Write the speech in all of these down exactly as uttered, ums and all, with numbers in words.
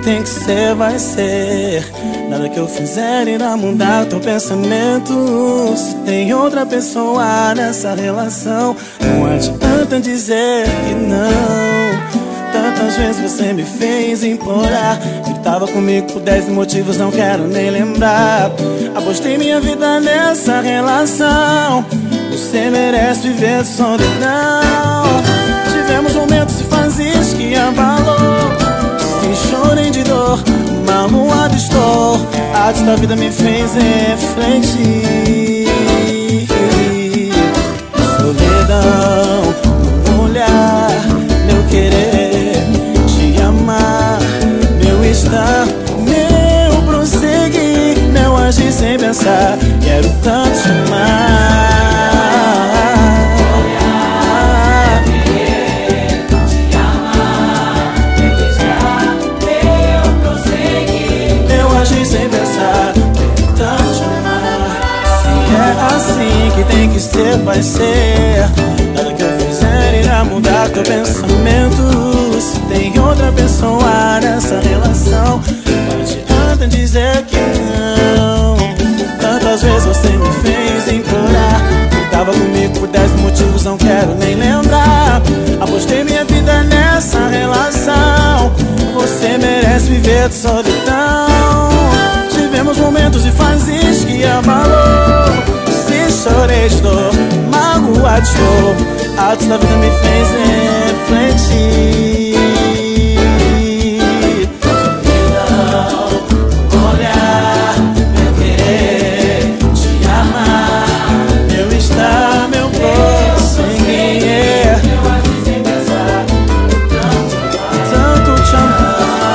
tem que ser, vai ser. Nada que eu fizer irá mudar teu pensamento. Se tem outra pessoa nessa relação, não adianta dizer que não. Tantas vezes você me fez implorar, gritava comigo por dez motivos, não quero nem lembrar. Apostei minha vida nessa relação, você merece viver de solidão. Tivemos momentos e fases que abalou, e chorei de dor, magoado estou. A arte da vida me fez refletir. Solidão, um olhar, meu querer, te amar, meu estar, meu prosseguir, meu agir sem pensar. Quero tanto te amar. Assim que tem que ser, vai ser. Nada que eu fizer irá mudar teu pensamento. Se tem outra pessoa nessa relação, não adianta dizer que não. Tantas vezes você me fez implorar, tava comigo por dez motivos, não quero nem lembrar. Apostei minha vida nessa relação, você merece viver de solidão. Tivemos momentos e fases que abalou, chorei de dor, magoado estou. A arte da vida me fez refletir. Solidão, olhar, meu querer, te amar, meu estar, meu prosseguir. Eu agir sem pensar, tanto te amar.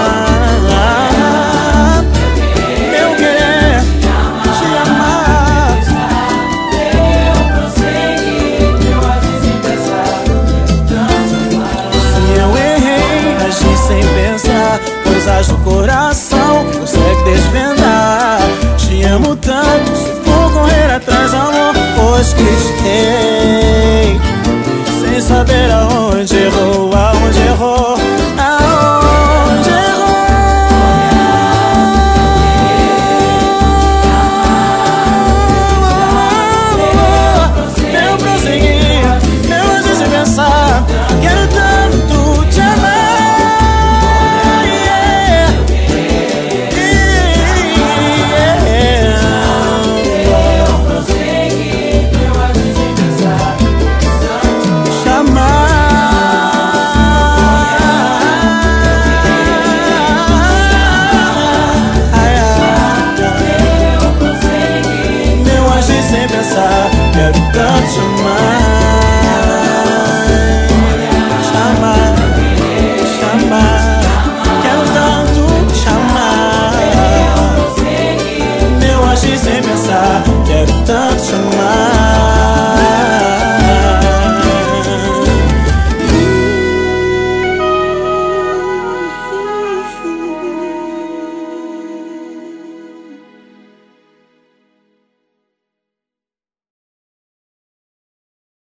Coisas do coração que consegue desvendar. Te amo tanto, se for correr atrás, amor, pois critiquei sem saber aonde